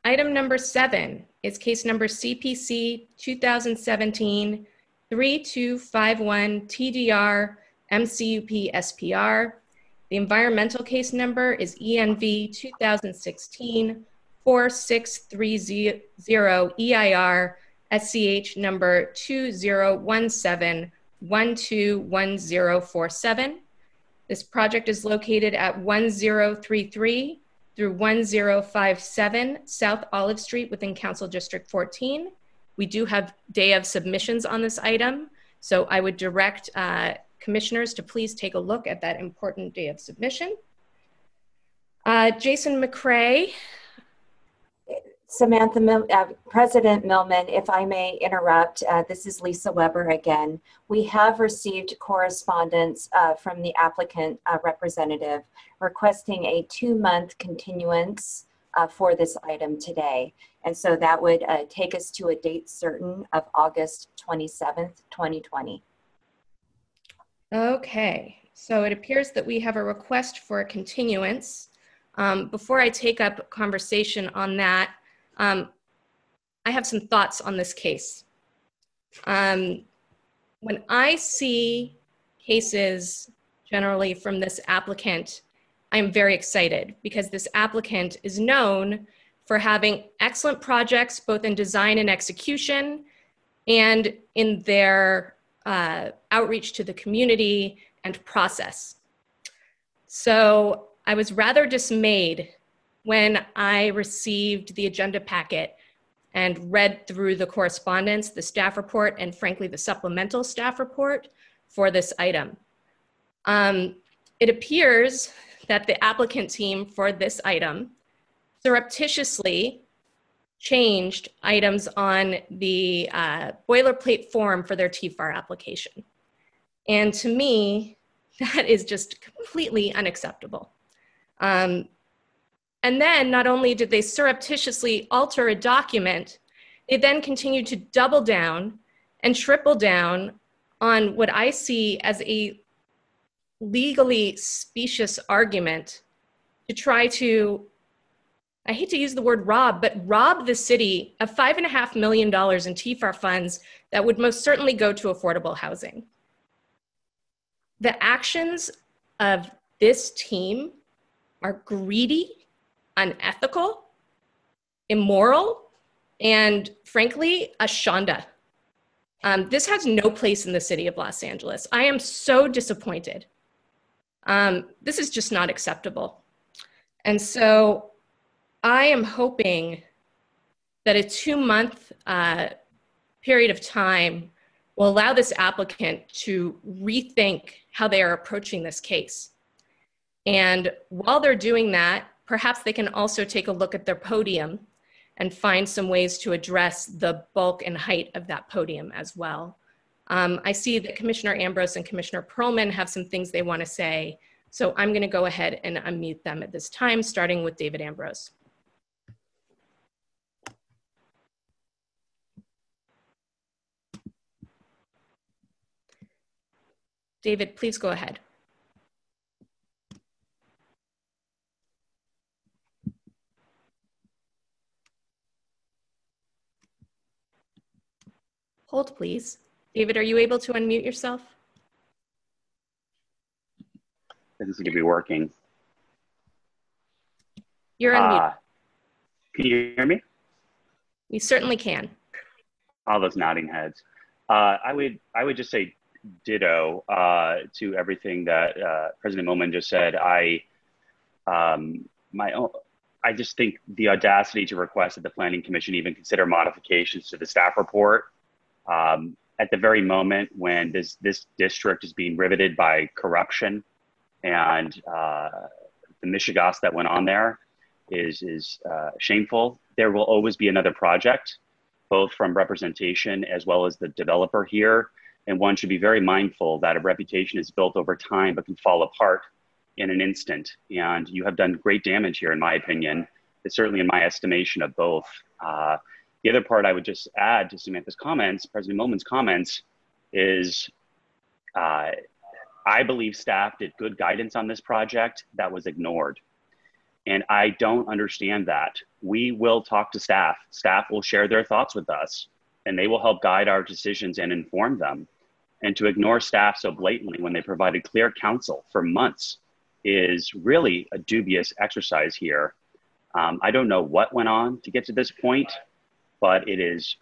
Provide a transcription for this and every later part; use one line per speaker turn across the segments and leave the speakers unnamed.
Item number 7 is case number CPC 2017-3251 TDR MCUP SPR. The environmental case number is ENV 2016-4630 EIR SCH number 2017121047. This project is located at 1033 through 1057 South Olive Street within Council District 14. We do have day of submissions on this item, so I would direct commissioners to please take a look at that important day of submission. Jason McCray.
President Millman, if I may interrupt, this is Lisa Weber again. We have received correspondence from the applicant representative requesting a 2-month continuance for this item today. And so that would take us to a date certain of August 27th, 2020.
Okay, so it appears that we have a request for a continuance. Before I take up conversation on that, I have some thoughts on this case. When I see cases generally from this applicant, I'm very excited because this applicant is known for having excellent projects, both in design and execution, and in their outreach to the community and process. So I was rather dismayed when I received the agenda packet and read through the correspondence, the staff report, and frankly, the supplemental staff report for this item. It appears that the applicant team for this item surreptitiously changed items on the boilerplate form for their TFAR application. And to me, that is just completely unacceptable. And then not only did they surreptitiously alter a document, they then continued to double down and triple down on what I see as a legally specious argument to try to, I hate to use the word rob, but rob the city of $5.5 million in TFAR funds that would most certainly go to affordable housing. The actions of this team are greedy, unethical, immoral, and frankly, a shonda. This has no place in the city of Los Angeles. I am so disappointed. This is just not acceptable. And so I am hoping that a 2-month period of time will allow this applicant to rethink how they are approaching this case. And while they're doing that, perhaps they can also take a look at their podium and find some ways to address the bulk and height of that podium as well. I see that Commissioner Ambrose and Commissioner Perlman have some things they want to say, so I'm going to go ahead and unmute them at this time, starting with David Ambrose. David, please go ahead. Hold, please. David, are you able to unmute yourself?
This is going to be working.
You're unmuted.
Can you hear me?
We certainly can.
All those nodding heads. I would just say ditto to everything that President Millman just said. I just think the audacity to request that the Planning Commission even consider modifications to the staff report at the very moment when this district is being riveted by corruption and the mishigas that went on there is shameful. There will always be another project, both from representation as well as the developer here. And one should be very mindful that a reputation is built over time, but can fall apart in an instant. And you have done great damage here, in my opinion. It's certainly in my estimation of both. The other part I would just add to Samantha's comments, President Millman's comments, is I believe staff did good guidance on this project that was ignored. And I don't understand that. We will talk to staff. Staff will share their thoughts with us, and they will help guide our decisions and inform them. And to ignore staff so blatantly when they provided clear counsel for months is really a dubious exercise here. I don't know what went on to get to this point, but it is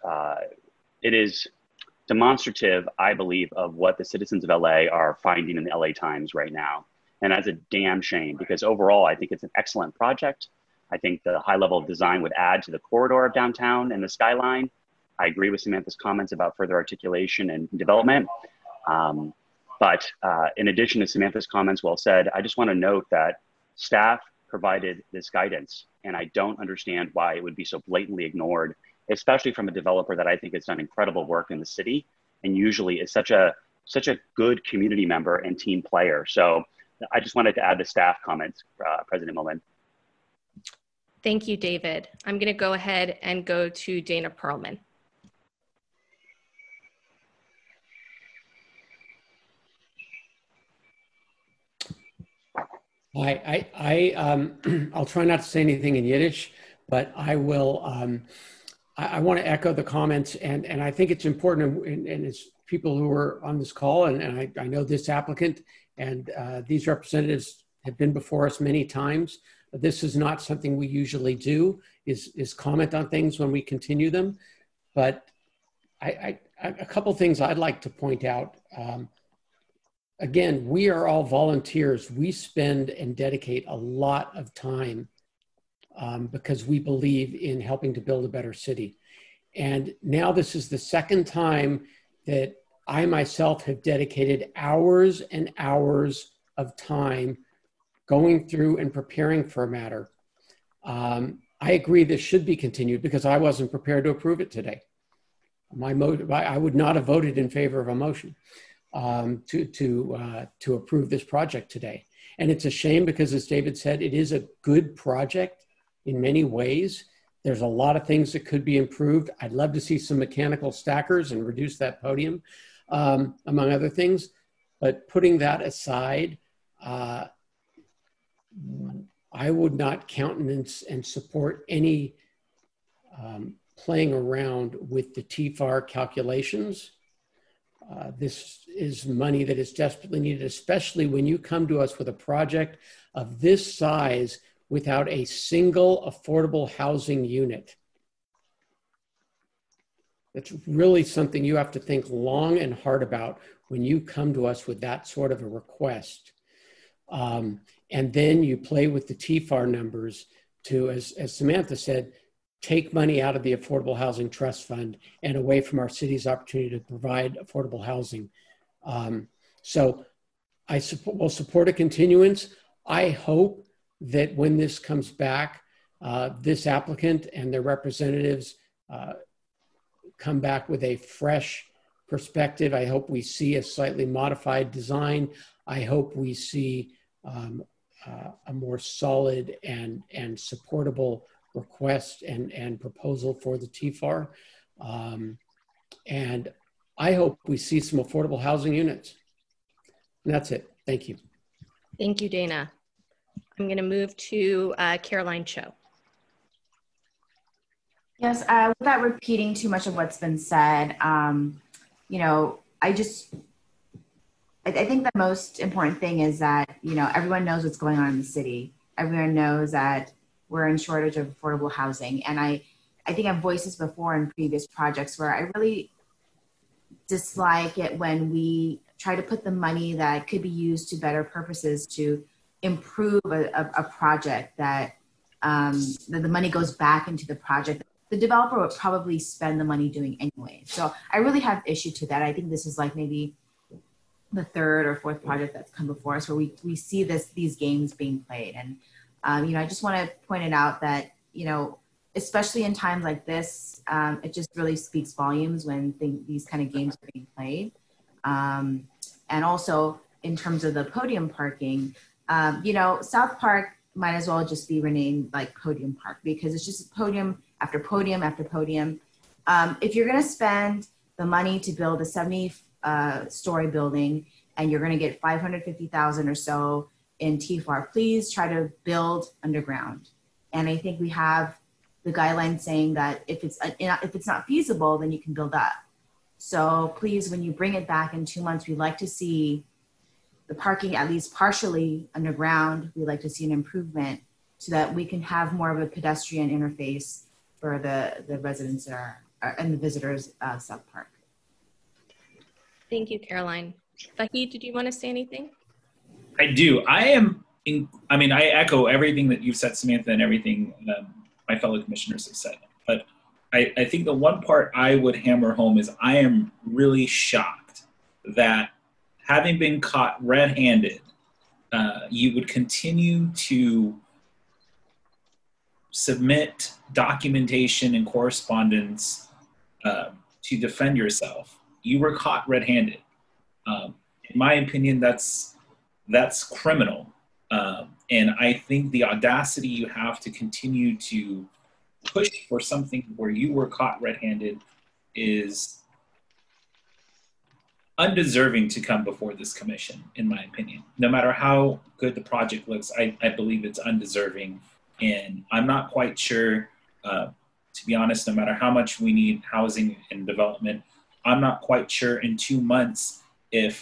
demonstrative, I believe, of what the citizens of LA are finding in the LA Times right now. And that's a damn shame, because overall, I think it's an excellent project. I think the high level of design would add to the corridor of downtown and the skyline. I agree with Samantha's comments about further articulation and development. But in addition to Samantha's comments, well said, I just want to note that staff provided this guidance, and I don't understand why it would be so blatantly ignored, especially from a developer that I think has done incredible work in the city and usually is such a good community member and team player. So I just wanted to add the staff comments, President Millman.
Thank you, David. I'm going to go ahead and go to Dana Perlman.
I'll try not to say anything in Yiddish, but I will. I want to echo the comments, and I think it's important, and it's people who are on this call, and I know this applicant and these representatives have been before us many times. This is not something we usually do, is comment on things when we continue them. But a couple things I'd like to point out. Again, we are all volunteers. We spend and dedicate a lot of time because we believe in helping to build a better city. And now this is the second time that I myself have dedicated hours and hours of time going through and preparing for a matter. I agree this should be continued because I wasn't prepared to approve it today. I would not have voted in favor of a motion to approve this project today. And it's a shame because, as David said, it is a good project in many ways. There's a lot of things that could be improved. I'd love to see some mechanical stackers and reduce that podium, among other things. But putting that aside, I would not countenance and support any playing around with the TFAR calculations. This is money that is desperately needed, especially when you come to us with a project of this size without a single affordable housing unit. That's really something you have to think long and hard about when you come to us with that sort of a request. And then you play with the TFAR numbers to, as Samantha said, take money out of the Affordable Housing Trust Fund and away from our city's opportunity to provide affordable housing. So I will support a continuance. I hope that when this comes back, this applicant and their representatives come back with a fresh perspective. I hope we see a slightly modified design. I hope we see a more solid and supportable request and proposal for the TFAR. And I hope we see some affordable housing units. And that's it. Thank you.
Thank you, Dana. I'm going to move to Caroline Cho.
Yes, without repeating too much of what's been said, you know, I think the most important thing is that, you know, everyone knows what's going on in the city. Everyone knows that we're in shortage of affordable housing. And I think I've voiced this before in previous projects where I really dislike it when we try to put the money that could be used to better purposes to improve a project that the money goes back into the project. The developer would probably spend the money doing anyway. So I really have issue to that. I think this is like maybe the third or fourth project that's come before us where we see these games being played. And, you know, I just want to point it out that, you know, especially in times like this, it just really speaks volumes when these kind of games are being played. And also in terms of the podium parking, you know, South Park might as well just be renamed like Podium Park because it's just podium after podium after podium. If you're going to spend the money to build a 70-story building and you're going to get $550,000 or so in TFAR, please try to build underground. And I think we have the guidelines saying that if it's not feasible, then you can build up. So please, when you bring it back in 2 months, we'd like to see the parking at least partially underground. We'd like to see an improvement so that we can have more of a pedestrian interface for the residents that are and the visitors of South Park.
Thank you, Caroline. Vahid, did you want to say anything?
I do. I echo everything that you've said, Samantha, and everything my fellow commissioners have said. But I think the one part I would hammer home is I am really shocked that having been caught red-handed, you would continue to submit documentation and correspondence to defend yourself. You were caught red-handed. In my opinion, that's criminal. And I think the audacity you have to continue to push for something where you were caught red-handed is undeserving to come before this commission, in my opinion. No matter how good the project looks, I believe it's undeserving. And I'm not quite sure, to be honest, no matter how much we need housing and development, I'm not quite sure in 2 months if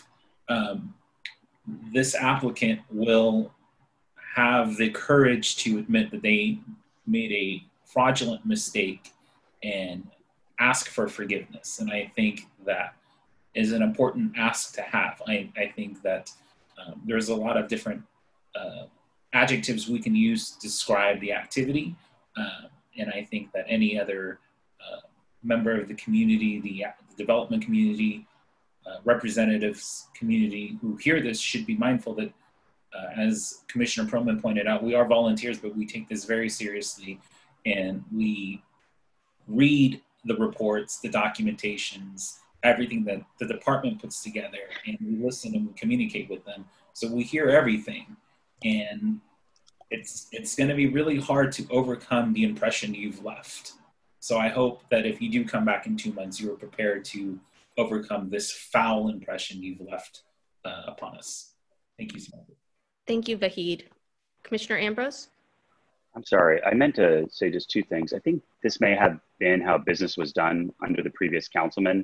this applicant will have the courage to admit that they made a fraudulent mistake and ask for forgiveness. And I think that is an important ask to have. I think that there's a lot of different adjectives we can use to describe the activity. And I think that any other member of the community, the development community, representatives community who hear this should be mindful that, as Commissioner Perlman pointed out, we are volunteers, but we take this very seriously, and we read the reports, the documentations, everything that the department puts together, and we listen and we communicate with them. So we hear everything, and it's going to be really hard to overcome the impression you've left. So I hope that if you do come back in 2 months, you are prepared to overcome this foul impression you've left upon us. Thank you, Samantha.
Thank you, Vahid. Commissioner Ambrose?
I'm sorry, I meant to say just 2 things. I think this may have been how business was done under the previous councilman.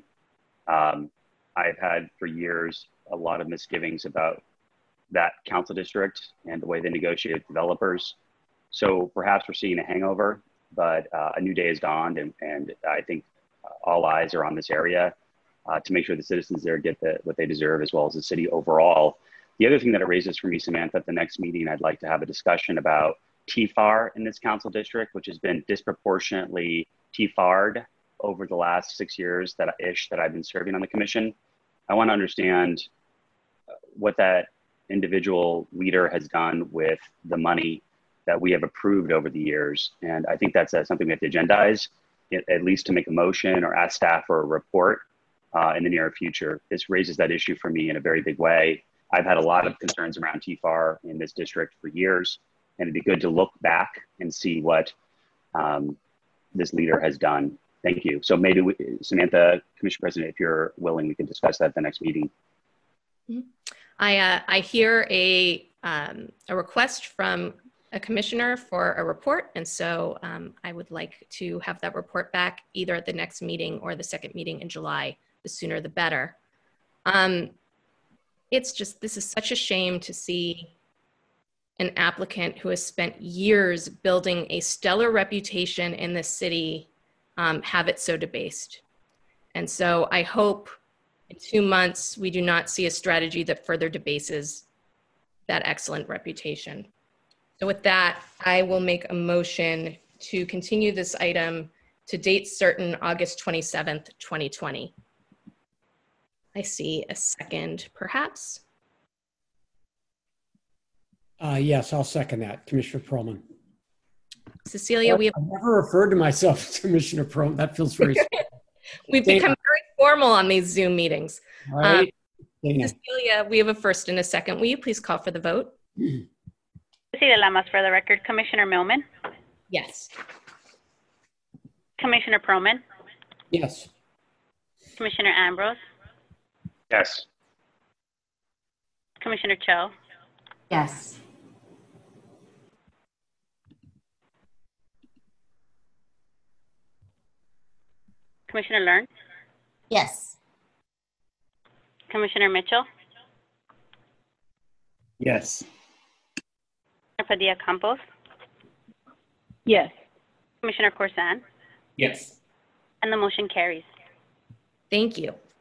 I've had for years a lot of misgivings about that council district and the way they negotiated with developers. So perhaps we're seeing a hangover, but a new day has dawned, and I think all eyes are on this area to make sure the citizens there get what they deserve, as well as the city overall. The other thing that it raises for me, Samantha, at the next meeting, I'd like to have a discussion about TFAR in this council district, which has been disproportionately TFAR'd over the last 6 years that I've been serving on the commission. I want to understand what that individual leader has done with the money that we have approved over the years. And I think that's something we have to agendize, at least to make a motion or ask staff for a report in the near future. This raises that issue for me in a very big way. I've had a lot of concerns around TFAR in this district for years, and it'd be good to look back and see what this leader has done. Thank you. So maybe Samantha, Commissioner President, if you're willing, we can discuss that at the next meeting.
I hear a request from a commissioner for a report, and so I would like to have that report back either at the next meeting or the second meeting in July. The sooner the better. This is such a shame to see an applicant who has spent years building a stellar reputation in this city have it so debased. And so I hope in 2 months we do not see a strategy that further debases that excellent reputation. So with that, I will make a motion to continue this item to date certain August 27th, 2020. I see a second, perhaps.
Yes, I'll second that, Commissioner Perlman.
Cecilia, we have...
I've never referred to myself as Commissioner Perlman. That feels very...
We've become very formal on these Zoom meetings.
All right.
Cecilia, we have a first and a second. Will you please call for the vote?
Cecilia Lamas for the record. Commissioner Millman?
Yes.
Commissioner Perlman?
Yes.
Commissioner Ambrose?
Yes.
Commissioner Cho?
Yes.
Commissioner Learn,
Yes.
Commissioner Mitchell,
Yes.
Commissioner Padilla-Campos,
Yes.
Commissioner Corsan,
Yes.
and the motion carries.
Thank you.